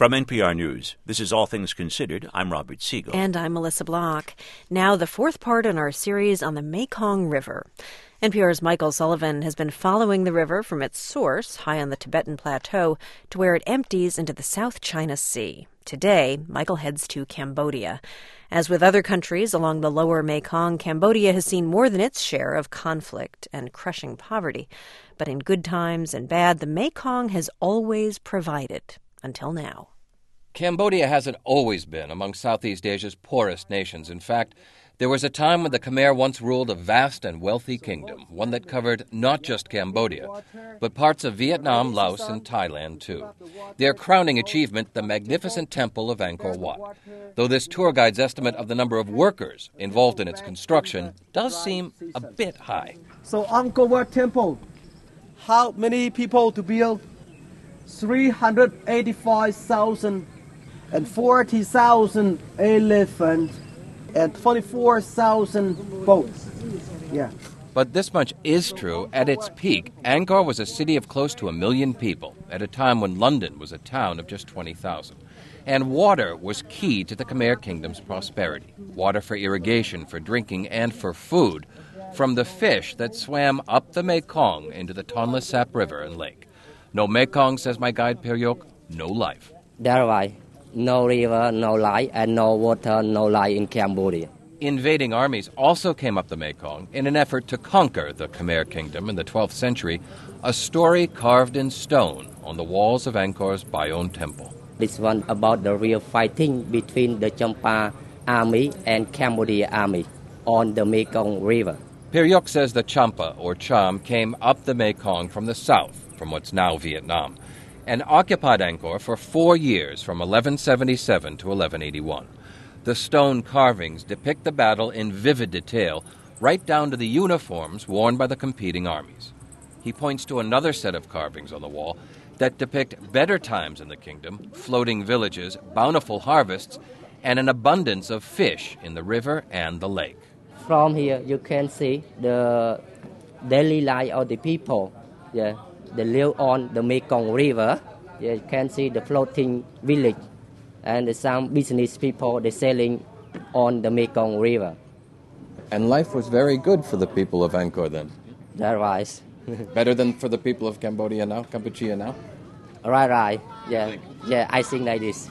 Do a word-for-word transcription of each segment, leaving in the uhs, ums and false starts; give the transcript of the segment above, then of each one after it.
From N P R News, this is All Things Considered. I'm Robert Siegel. And I'm Melissa Block. Now the fourth part in our series on the Mekong River. N P R's Michael Sullivan has been following the river from its source, high on the Tibetan Plateau, to where it empties into the South China Sea. Today, Michael heads to Cambodia. As with other countries along the lower Mekong, Cambodia has seen more than its share of conflict and crushing poverty. But in good times and bad, the Mekong has always provided, until now. Cambodia hasn't always been among Southeast Asia's poorest nations. In fact, there was a time when the Khmer once ruled a vast and wealthy kingdom, one that covered not just Cambodia, but parts of Vietnam, Laos, and Thailand, too. Their crowning achievement, the magnificent temple of Angkor Wat. Though this tour guide's estimate of the number of workers involved in its construction does seem a bit high. So Angkor Wat temple, how many people to build? three hundred eighty-five thousand and forty thousand elephants and twenty-four thousand boats. Yeah. But this much is true. At its peak, Angkor was a city of close to a million people, at a time when London was a town of just twenty thousand. And water was key to the Khmer Kingdom's prosperity. Water for irrigation, for drinking, and for food, from the fish that swam up the Mekong into the Tonle Sap River and lake. No Mekong, says my guide Peryok, no life. That's right. No river, no life, and no water, no life in Cambodia. Invading armies also came up the Mekong in an effort to conquer the Khmer Kingdom in the twelfth century, a story carved in stone on the walls of Angkor's Bayon Temple. This one about the real fighting between the Champa army and Cambodia army on the Mekong River. Peryok says the Champa, or Cham, came up the Mekong from the south, from what's now Vietnam, and occupied Angkor for four years, from eleven seventy-seven to eleven eighty-one. The stone carvings depict the battle in vivid detail, right down to the uniforms worn by the competing armies. He points to another set of carvings on the wall that depict better times in the kingdom, floating villages, bountiful harvests, and an abundance of fish in the river and the lake. From here, you can see the daily life of the people. Yeah. They live on the Mekong River. You can see the floating village. And some business people, they're selling on the Mekong River. And life was very good for the people of Angkor then? That's right. Better than for the people of Cambodia now, Kampuchea now? Right, right. Yeah, yeah, I think like this.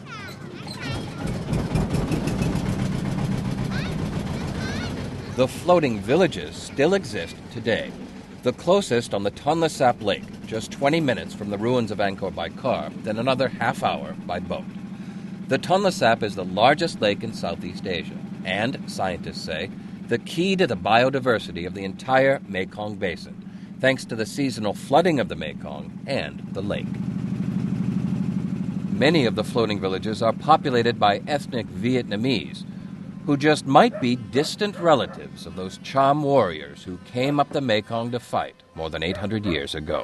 The floating villages still exist today. The closest on the Tonle Sap Lake, just twenty minutes from the ruins of Angkor by car, then another half hour by boat. The Tonle Sap is the largest lake in Southeast Asia, and, scientists say, the key to the biodiversity of the entire Mekong Basin, thanks to the seasonal flooding of the Mekong and the lake. Many of the floating villages are populated by ethnic Vietnamese, who just might be distant relatives of those Cham warriors who came up the Mekong to fight more than eight hundred years ago.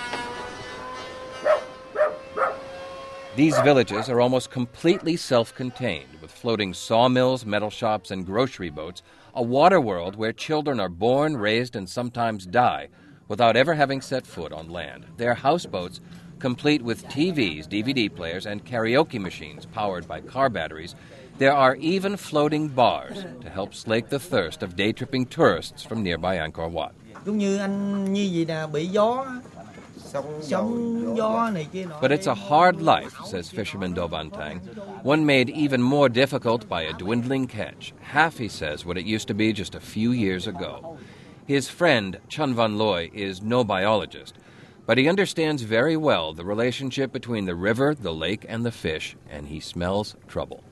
These villages are almost completely self-contained, with floating sawmills, metal shops, and grocery boats, a water world where children are born, raised, and sometimes die without ever having set foot on land. Their houseboats, complete with T Vs, D V D players, and karaoke machines powered by car batteries. There are even floating bars to help slake the thirst of day-tripping tourists from nearby Angkor Wat. But it's a hard life, says fisherman Do Van Tang, one made even more difficult by a dwindling catch. Half, he says, what it used to be just a few years ago. His friend, Chun Van Loy, is no biologist, but he understands very well the relationship between the river, the lake, and the fish, and he smells trouble.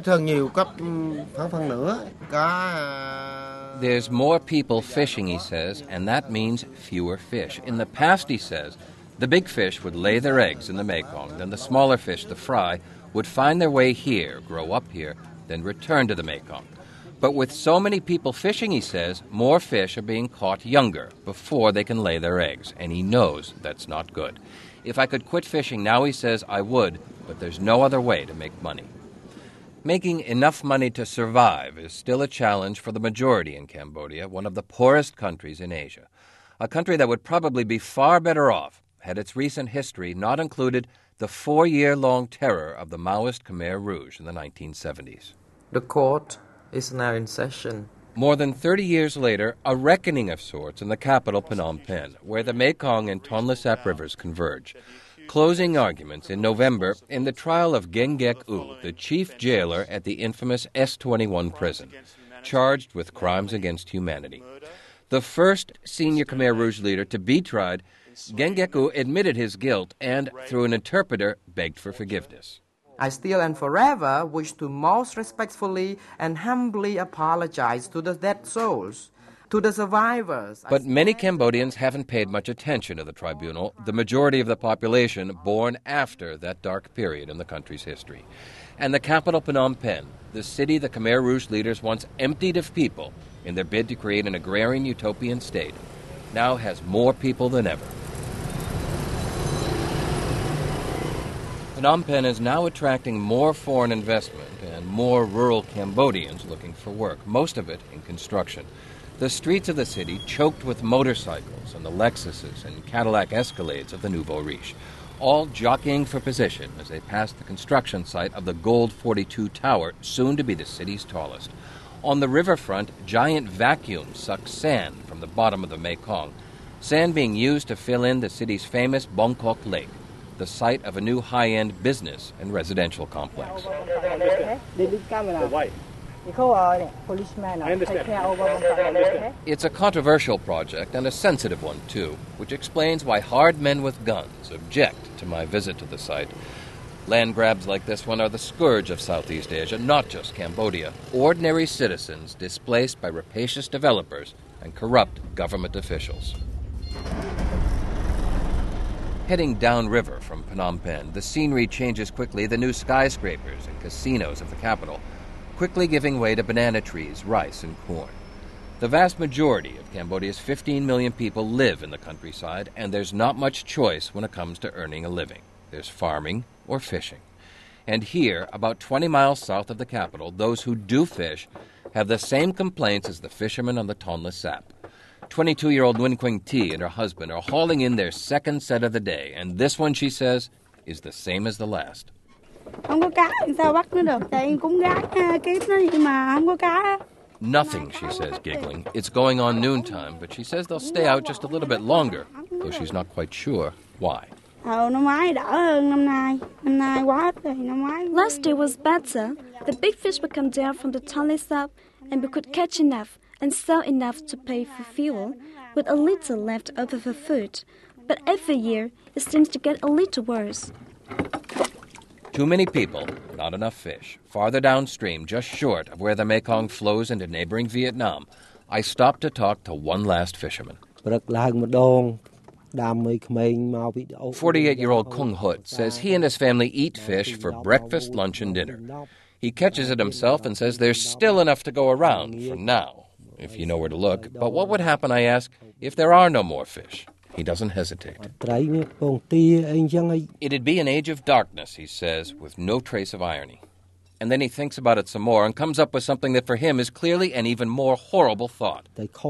There's more people fishing, he says, and that means fewer fish. In the past, he says, the big fish would lay their eggs in the Mekong, then the smaller fish, the fry, would find their way here, grow up here, then return to the Mekong. But with so many people fishing, he says, more fish are being caught younger, before they can lay their eggs, and he knows that's not good. If I could quit fishing now, he says, I would, but there's no other way to make money. Making enough money to survive is still a challenge for the majority in Cambodia, one of the poorest countries in Asia. A country that would probably be far better off had its recent history not included the the four-year-long terror of the Maoist Khmer Rouge in the nineteen seventies. The court is now in session. More than thirty years later, a reckoning of sorts in the capital, Phnom Penh, where the Mekong and Tonle Sap rivers converge. Closing arguments in November in the trial of Geng Gek U, the chief jailer at the infamous S twenty-one prison, charged with crimes against humanity. The first senior Khmer Rouge leader to be tried, Geng Gek U admitted his guilt and, through an interpreter, begged for forgiveness. I still and forever wish to most respectfully and humbly apologize to the dead souls, to the survivors. But many Cambodians haven't paid much attention to the tribunal, the majority of the population born after that dark period in the country's history. And the capital, Phnom Penh, the city the Khmer Rouge leaders once emptied of people in their bid to create an agrarian utopian state, now has more people than ever. Phnom Penh is now attracting more foreign investment and more rural Cambodians looking for work, most of it in construction. The streets of the city choked with motorcycles and the Lexuses and Cadillac Escalades of the nouveau riche, all jockeying for position as they pass the construction site of the Gold forty-two Tower, soon to be the city's tallest. On the riverfront, giant vacuums suck sand from the bottom of the Mekong, sand being used to fill in the city's famous Bangkok Lake, the site of a new high-end business and residential complex. It's a controversial project and a sensitive one, too, which explains why hard men with guns object to my visit to the site. Land grabs like this one are the scourge of Southeast Asia, not just Cambodia. Ordinary citizens displaced by rapacious developers and corrupt government officials. Heading downriver from Phnom Penh, the scenery changes quickly. The new skyscrapers and casinos of the capital, quickly giving way to banana trees, rice, and corn. The vast majority of Cambodia's fifteen million people live in the countryside, and there's not much choice when it comes to earning a living. There's farming or fishing. And here, about twenty miles south of the capital, those who do fish have the same complaints as the fishermen on the Tonle Sap. twenty-two-year-old Nguyen Quỳnh Thi and her husband are hauling in their second set of the day, and this one, she says, is the same as the last. Nothing, she says, giggling. It's going on noontime, but she says they'll stay out just a little bit longer, though she's not quite sure why. Last year was better. The big fish would come down from the Tonle Sap, and we could catch enough and sell enough to pay for fuel, with a little left over for food. But every year, it seems to get a little worse. Too many people, not enough fish. Farther downstream, just short of where the Mekong flows into neighboring Vietnam, I stopped to talk to one last fisherman. forty-eight-year-old Kung Hut says he and his family eat fish for breakfast, lunch, and dinner. He catches it himself and says there's still enough to go around for now, if you know where to look. But what would happen, I ask, if there are no more fish? He doesn't hesitate. It'd be an age of darkness, he says, with no trace of irony. And then he thinks about it some more and comes up with something that for him is clearly an even more horrible thought.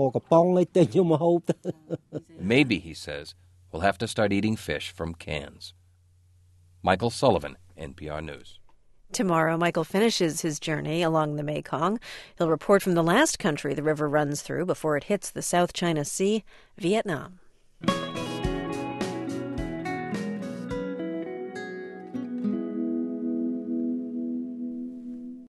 Maybe, he says, we'll have to start eating fish from cans. Michael Sullivan, N P R News. Tomorrow, Michael finishes his journey along the Mekong. He'll report from the last country the river runs through before it hits the South China Sea, Vietnam.